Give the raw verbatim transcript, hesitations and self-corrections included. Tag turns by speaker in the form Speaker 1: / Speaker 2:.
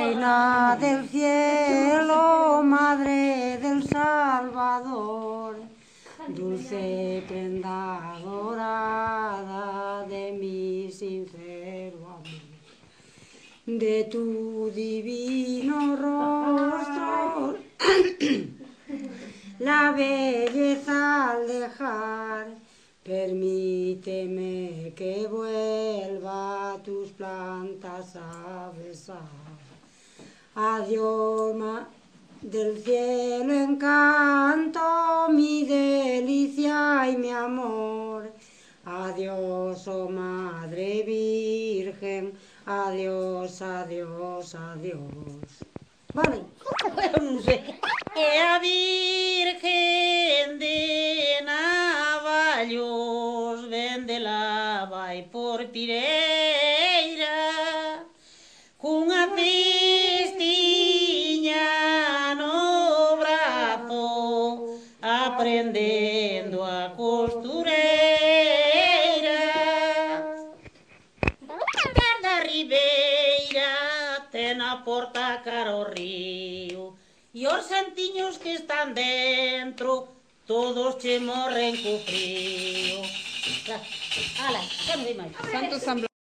Speaker 1: Reina del cielo, Madre del Salvador, dulce prenda dorada de mi sincero amor, de tu divino rostro, la belleza al dejar, permíteme que vuelva tus plantas a besar. Adiós, ma del cielo encanto, mi delicia y mi amor. Adiós, oh Madre Virgen, adiós, adiós, adiós. Vale.
Speaker 2: Non sei. E a Virgen de Navallos vendela vai por Pireira cunha cestiña no brazo aprendendo a costureira. Cada ribeira ten a porta cara ao río e os santiños que están dentro todos che morren co frío. Ala, xa non hai máis.
Speaker 3: Santo San